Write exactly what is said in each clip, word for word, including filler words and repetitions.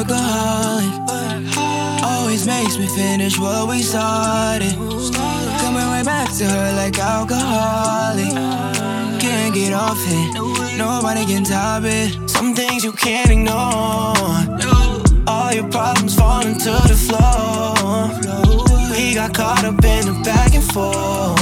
workaholic. Always makes me finish what we started. Coming right back to her like alcoholic. Can't get off it, nobody can top it. Some things you can't ignore. All your problems falling to the floor. We got caught up in the back and forth.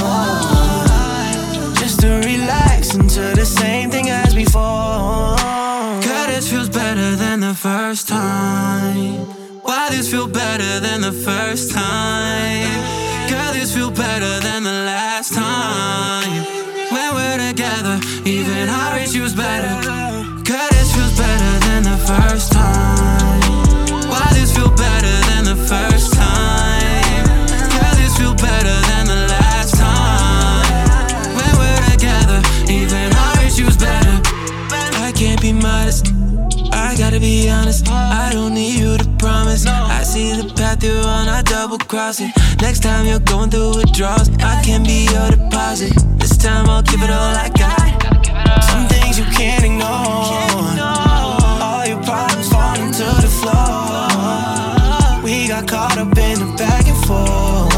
Just to relax into the same thing as before. Girl, this feels better than the first time. Why this feel better than the first time? Girl, this feel better than the last time. When we're together, even our issues better. Girl, this feels better than the first time. Why this feel better than the first time? Girl, this feel better than the last time. When we're together, even our issues better. I can't be modest, I gotta be honest. I don't need you to promise. I see the path you're on, I double cross it. Next time you're going through withdrawals, I can be your deposit. This time I'll give it all I got. Some things you can't ignore. All your problems falling to the floor. We got caught up in the back and forth.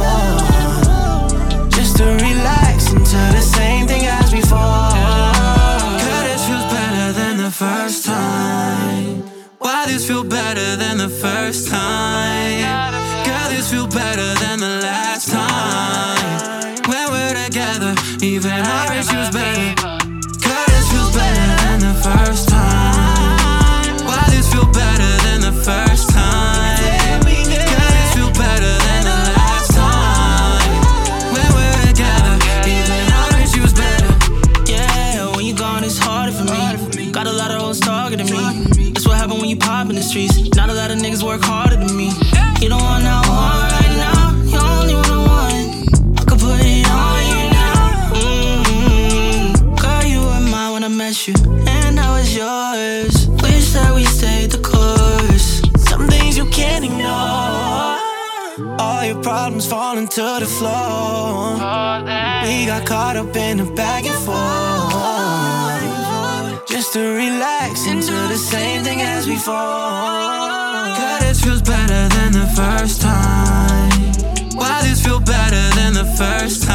Just to relax into the same thing as before. Girl, this feels better than the first time. Why this feel better than the first time? Girl, this feel better than the last time. When we're together, even our issues better. Girl, this feels better than the first time. Why this feel better than the first time? Girl, this feel better than the last time. When we're together, even our issues better. Yeah, when you gone, it's harder for me. Got a lot of hoes targeting me. That's what happen when you pop in the streets. Not a lot of niggas work harder than me. You don't want no one right now. You only want one. I could put it on you now. Mm-hmm. Girl, you were mine when I met you, and I was yours. Wish that we stayed the course. Some things you can't ignore. All your problems falling to the floor. We got caught up in the back and forth. Just to relax into the same thing as before. Girl, this feels better than the first time. Why this feel better than the first time?